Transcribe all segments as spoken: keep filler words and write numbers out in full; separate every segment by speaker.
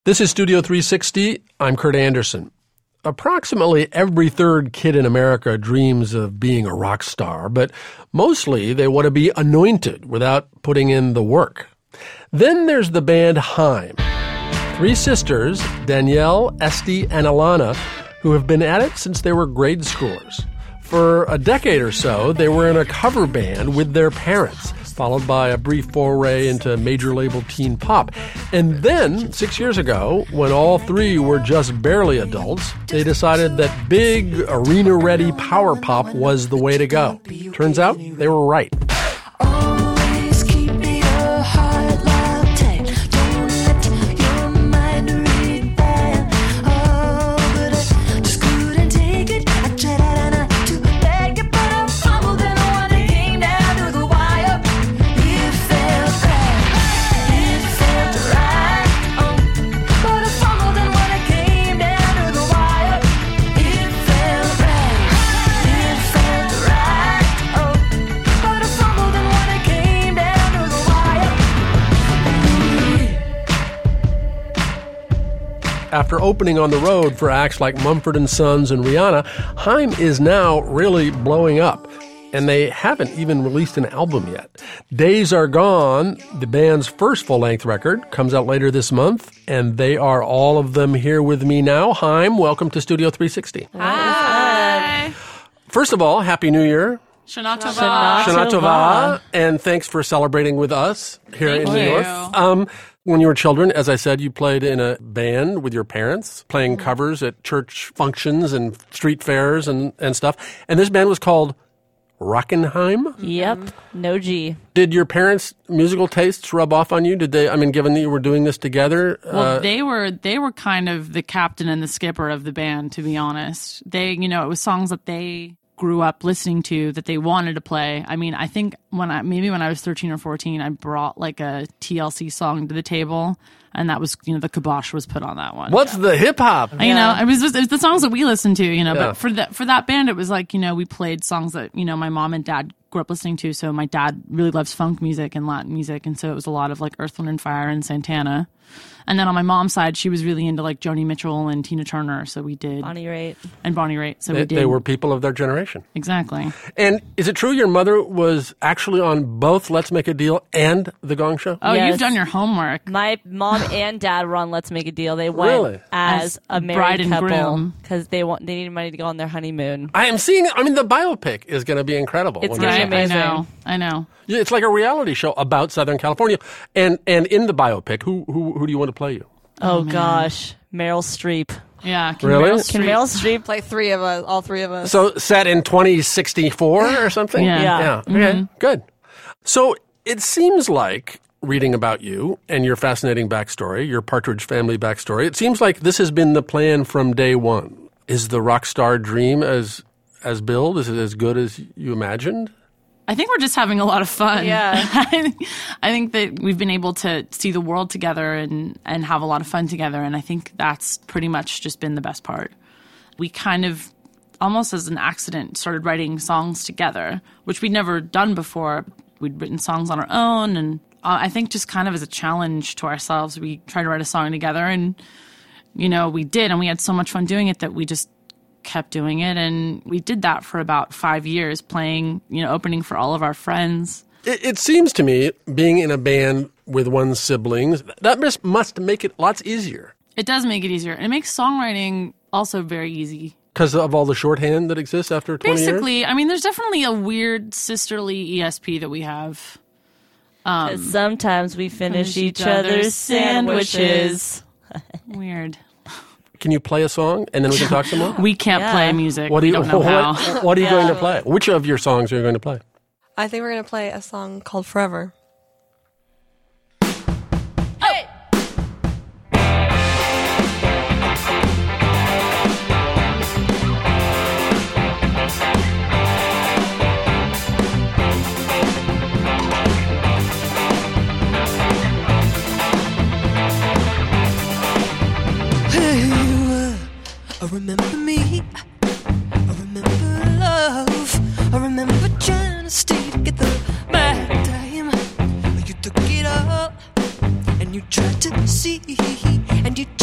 Speaker 1: This is Studio three sixty. I'm Kurt Anderson. Approximately every third kid in America dreams of being a rock star, but mostly they want to be anointed without putting in the work. Then there's the band Haim. Three sisters, Danielle, Esty, and Alana, who have been at it since they were grade schoolers. For a decade or so, they were in a cover band with their parents, followed by a brief foray into major label teen pop. And then, six years ago, when all three were just barely adults, they decided that big, arena-ready power pop was the way to go. Turns out, they were right. After opening on the road for acts like Mumford and Sons and Rihanna, Haim is now really blowing up. And they haven't even released an album yet. Days Are Gone, the band's first full-length record, comes out later this month, and they are all of them here with me now. Haim, welcome to Studio three sixty.
Speaker 2: Hi.
Speaker 1: First of all, Happy New Year.
Speaker 2: Shana Tova.
Speaker 1: Shana Tova. And thanks for celebrating with us here
Speaker 2: Thank
Speaker 1: in New
Speaker 2: you.
Speaker 1: York. Um, when you were children, as I said, you played in a band with your parents, playing covers at church functions and street fairs and, and stuff. And this band was called Rockenheim?
Speaker 3: Yep. No G.
Speaker 1: Did your parents' musical tastes rub off on you? Did they, I mean, given that you were doing this together?
Speaker 2: Well,
Speaker 1: uh,
Speaker 2: they were they were kind of the captain and the skipper of the band, to be honest. They, you know, it was songs that they grew up listening to that they wanted to play. I mean, I think when I maybe when I was thirteen or fourteen, I brought like a T L C song to the table, and that was, you know, the kibosh was put on that one.
Speaker 1: What's the hip hop?
Speaker 2: You know, it was just, it was the songs that we listened to, you know,
Speaker 1: Yeah.
Speaker 2: but for that for that band, it was like, you know, we played songs that, you know, my mom and dad grew up listening to. So my dad really loves funk music and Latin music, and so it was a lot of like Earth, Wind and Fire and Santana. And then on my mom's side, she was really into like Joni Mitchell and Tina Turner. So we did
Speaker 3: Bonnie Raitt.
Speaker 2: and Bonnie Raitt. So
Speaker 1: They,
Speaker 2: we did.
Speaker 1: they were people of their generation.
Speaker 2: Exactly.
Speaker 1: And is it true your mother was actually on both Let's Make a Deal and The Gong Show?
Speaker 2: Oh,
Speaker 3: Yes.
Speaker 2: you've done your homework.
Speaker 3: My mom and dad were on Let's Make a Deal. They went
Speaker 1: Really?
Speaker 3: as,
Speaker 2: As
Speaker 3: a married
Speaker 2: bride and
Speaker 3: couple
Speaker 2: groom.
Speaker 3: because they want they needed money to go on their honeymoon.
Speaker 1: I am seeing, I mean, the biopic is going to be incredible.
Speaker 3: It's
Speaker 1: when
Speaker 3: gonna
Speaker 1: you
Speaker 3: be
Speaker 1: see it.
Speaker 3: amazing.
Speaker 2: I know. I know.
Speaker 1: Yeah, it's like a reality show about Southern California. And and in the biopic, who who who do you want to play you?
Speaker 3: Oh,
Speaker 2: man.
Speaker 3: gosh, Meryl Streep.
Speaker 2: Yeah. Can
Speaker 1: Really?
Speaker 2: Meryl
Speaker 3: Can
Speaker 2: Streep-
Speaker 3: Meryl Streep?
Speaker 4: Like three of us, all three of us.
Speaker 1: So set in twenty sixty-four or something?
Speaker 2: Yeah.
Speaker 1: Yeah.
Speaker 3: Yeah.
Speaker 1: Okay, good. So it seems like, reading about you and your fascinating backstory, your Partridge Family backstory, it seems like this has been the plan from day one. Is the rock star dream as as billed? Is it as good as you imagined?
Speaker 2: I think we're just having a lot of fun.
Speaker 3: Yeah.
Speaker 2: I think- I think that we've been able to see the world together and, and have a lot of fun together. And I think that's pretty much just been the best part. We kind of, almost as an accident, started writing songs together, which we'd never done before. We'd written songs on our own. And uh, I think just kind of as a challenge to ourselves, we tried to write a song together. And, you know, we did. And we had so much fun doing it that we just kept doing it, and we did that for about five years, playing, you know, opening for all of our friends.
Speaker 1: It, it seems to me, being in a band with one's siblings, that must, must make it lots easier
Speaker 2: It does make it easier, and it makes songwriting also very easy.
Speaker 1: because of all the shorthand that exists after twenty years.
Speaker 2: Basically, I mean, there's definitely a weird sisterly E S P that we have. Um,
Speaker 3: 'Cause sometimes we finish
Speaker 2: finish
Speaker 3: each
Speaker 2: each
Speaker 3: other's
Speaker 2: other's
Speaker 3: sandwiches.
Speaker 2: weird.
Speaker 1: Can you play a song and then we can talk some more?
Speaker 2: We can't
Speaker 3: Yeah.
Speaker 2: play music.
Speaker 1: What do you
Speaker 2: we don't know
Speaker 1: what,
Speaker 2: how.
Speaker 1: what are you
Speaker 3: Yeah.
Speaker 1: going to play? Which of your songs are you going to play?
Speaker 4: I think we're going to play a song called Forever.
Speaker 5: I remember me, I remember love, I remember trying to stay together my time. You took it all, and you tried to see, and you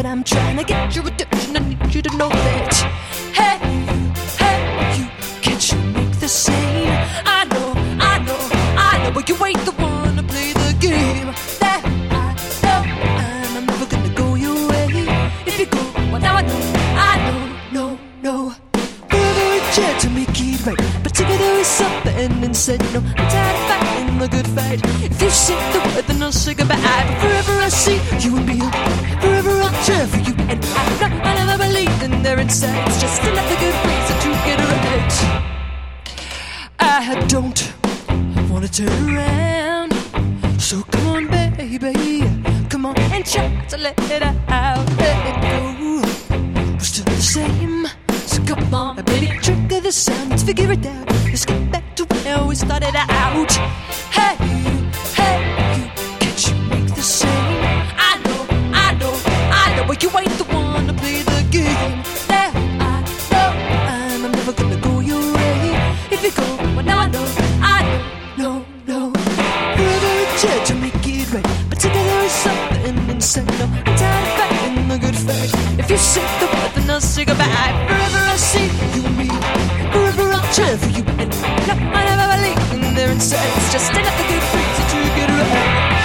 Speaker 5: but I'm trying to get your attention. I need you to know that. Hey, hey, you, can't you make the scene? I know, I know, I know, but you ain't the one to play the game. That I know, and I'm never gonna go your way. If you go, well now I know, I know, no, no. Never a chance to make it right, but together is something inside. No, I'm tired of fighting the good fight. If you say the word, then I'll say goodbye. But forever I see you and me, forever I'll care for you. And I know I never believed in their inside. It's just another good reason to get right. I don't wanna turn around, so come on, baby, come on and try to let it out, let it go. We're still the same, so come on, baby, trigger the sound, let's figure it out. Let's get back to where we started out. Hey, hey, you, can't you make the same? I know, I know, I know, but you ain't the one to play the game. There, I know, and I'm never gonna go your way. If you go, well now I know, I know, no, no. Forever a chance to make it right, but together is something inside. No, I'm tired of fighting the good fight. If you say the word, then I'll say goodbye. Forever I see you and me, forever I'll cheer for you. And no, I never believe in their inside. It's just another good reason to get right.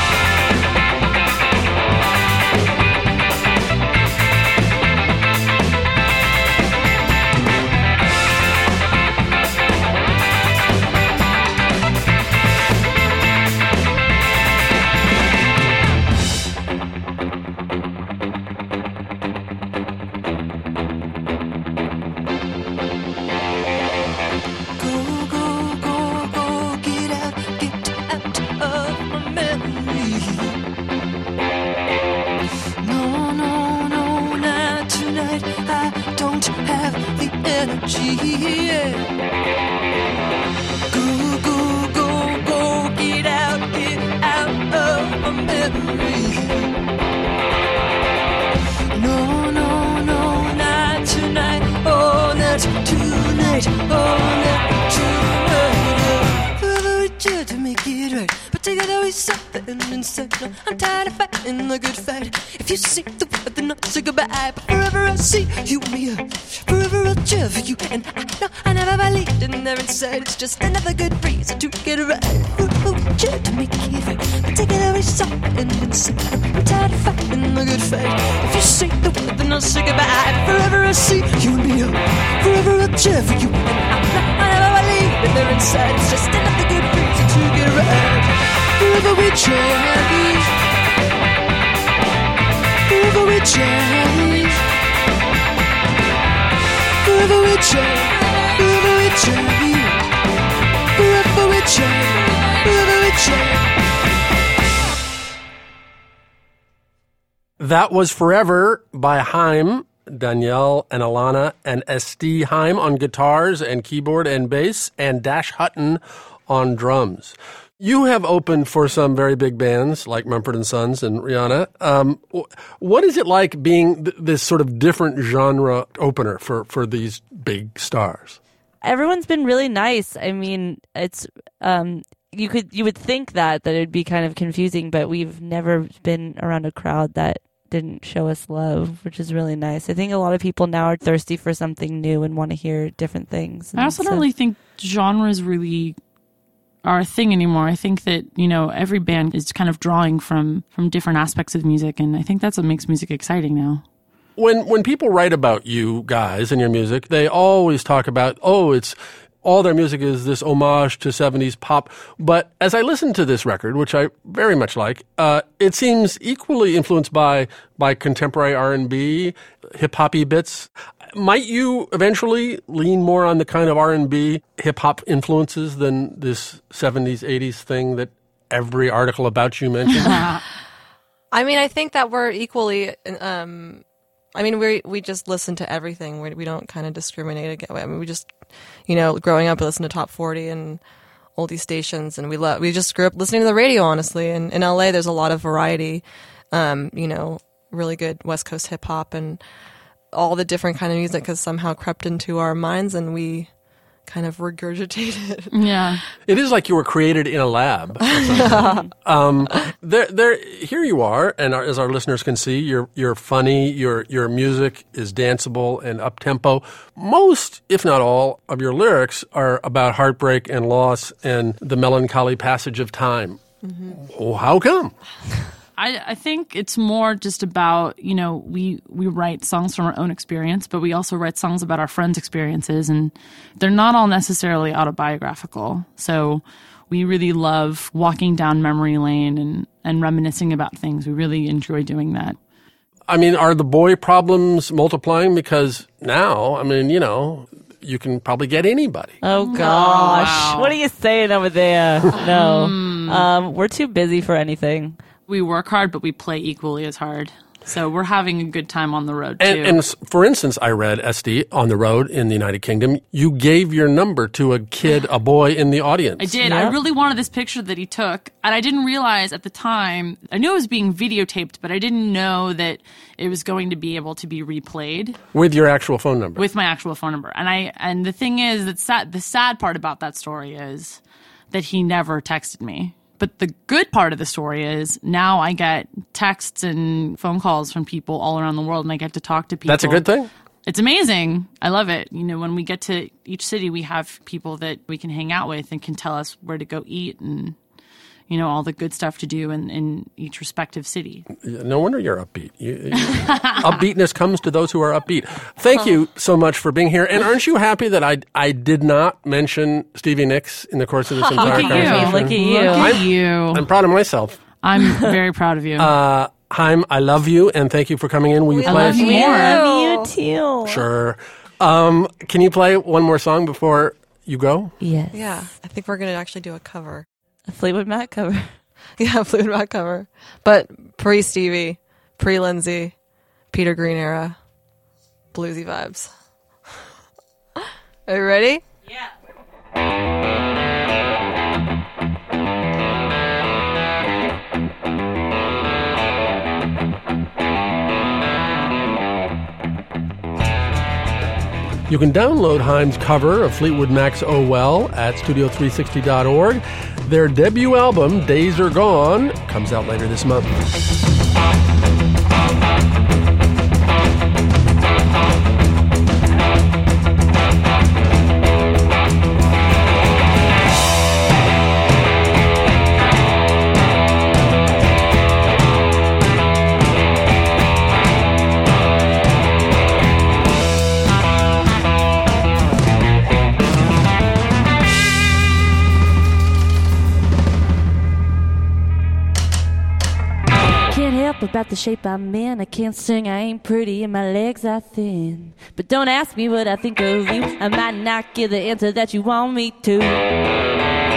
Speaker 5: I'm tired of fighting the good fight. If you say the word, then I'll say goodbye. But forever I'll see you and me, forever I'll cheer for you. And I know I never believed in their inside. It's just another good reason to get right. Forever cheer to make it right, but together is something inside. I'm tired of fighting the good fight. If you say the word, then I'll say goodbye. But forever I'll see you and me, forever I'll cheer for you. And I know I never believed in their inside. It's just another good reason to get right. Forever we change, forever we change, forever we change, forever we change, forever we change, forever we change.
Speaker 1: That was Forever by Haim, Danielle and Alana, and S D Haim on guitars and keyboard and bass, and Dash Hutton on drums. You have opened for some very big bands like Mumford and Sons and Rihanna. Um, what is it like being th- this sort of different genre opener for, for these big stars?
Speaker 3: Everyone's been really nice. I mean, it's um, you could you would think that that it'd be kind of confusing, but we've never been around a crowd that didn't show us love, which is really nice. I think a lot of people now are thirsty for something new and want to hear different things.
Speaker 2: I also don't really think genres really are a thing anymore. I think that, you know, every band is kind of drawing from from different aspects of music, and I think that's what makes music exciting now.
Speaker 1: When when people write about you guys and your music, they always talk about, oh, it's all their music is this homage to seventies pop. But as I listen to this record, which I very much like, uh, it seems equally influenced by by contemporary R and B, hip-hoppy bits. Might you eventually lean more on the kind of R and B hip-hop influences than this seventies, eighties thing that every article about you mentions?
Speaker 4: I mean, I think that we're equally... Um, I mean, we we just listen to everything. We, we don't kind of discriminate. I mean, we just, you know, growing up, we listen to top forty and oldie stations, and we love. We just grew up listening to the radio, honestly. And in L A, there's a lot of variety. Um, you know, really good West Coast hip hop and all the different kind of music has somehow crept into our minds, and we kind of regurgitate it.
Speaker 2: Yeah.
Speaker 1: It is like you were created in a lab. um, there, there, here you are, and our, as our listeners can see, you're you're funny. Your your music is danceable and up tempo. Most, if not all, of your lyrics are about heartbreak and loss and the melancholy passage of time. Mm-hmm. Oh, how come?
Speaker 2: I, I think it's more just about, you know, we, we write songs from our own experience, but we also write songs about our friends' experiences, and they're not all necessarily autobiographical. So we really love walking down memory lane and, and reminiscing about things. We really enjoy doing that.
Speaker 1: I mean, are the boy problems multiplying? Because now, I mean, you know, you can probably get anybody.
Speaker 3: Oh, gosh.
Speaker 2: wow.
Speaker 3: What are you saying over there? No. um, we're too busy for anything.
Speaker 2: We work hard, but we play equally as hard. So we're having a good time on the road, too.
Speaker 1: And, and for instance, I read, Esty, on the road in the United Kingdom, you gave your number to a kid, a boy in the audience.
Speaker 2: I did.
Speaker 3: Yeah.
Speaker 2: I really wanted this picture that he took, and I didn't realize at the time, I knew it was being videotaped, but I didn't know that it was going to be able to be replayed.
Speaker 1: With your actual phone number.
Speaker 2: With my actual phone number. And I and the thing is, that sad, the sad part about that story is that he never texted me. But the good part of the story is now I get texts and phone calls from people all around the world, and I get to talk to people.
Speaker 1: That's a good thing?
Speaker 2: It's amazing. I love it. You know, when we get to each city, we have people that we can hang out with and can tell us where to go eat and, you know, all the good stuff to do in, in each respective city.
Speaker 1: No wonder you're upbeat. You, you, upbeatness comes to those who are upbeat. Thank you so much for being here. And aren't you happy that I I did not mention Stevie Nicks in the course of this entire
Speaker 2: Look at you.
Speaker 1: conversation?
Speaker 3: Look at you.
Speaker 2: Look at
Speaker 1: I'm-
Speaker 2: you.
Speaker 1: I'm proud of myself.
Speaker 2: I'm very proud of you.
Speaker 1: Uh, Haim, I love you, and thank you for coming in. Will you
Speaker 4: We
Speaker 1: play?
Speaker 4: love
Speaker 1: us-
Speaker 4: you.
Speaker 3: We
Speaker 2: More.
Speaker 3: love you too.
Speaker 1: Sure. Um, can you play one more song before you go?
Speaker 3: Yes.
Speaker 4: Yeah, I think we're going to actually do a cover.
Speaker 3: A Fleetwood Mac cover.
Speaker 4: Yeah, Fleetwood Mac cover. But pre-Stevie, pre-Lindsay, Peter Green era, bluesy vibes. Are you ready?
Speaker 1: You can download Haim's cover of Fleetwood Mac's Oh Well at studio three sixty dot org. Their debut album, Days Are Gone, comes out later this month.
Speaker 3: Can't help about the shape I'm in. I can't sing, I ain't pretty, and my legs are thin. But don't ask me what I think of you. I might not give the answer that you want me to.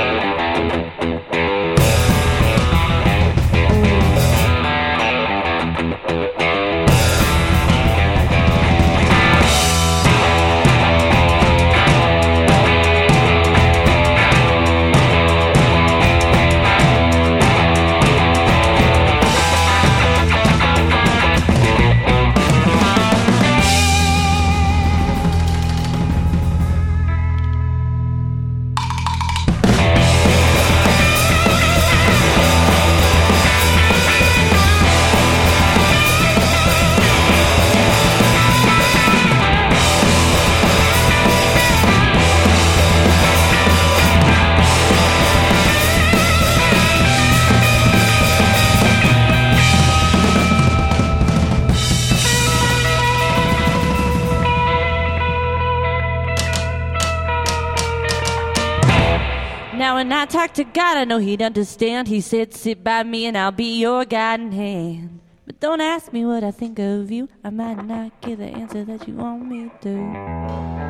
Speaker 3: Now when I talk to God, I know He'd understand. He said, sit by me and I'll be your guiding hand. But don't ask me what I think of you. I might not get the answer that you want me to.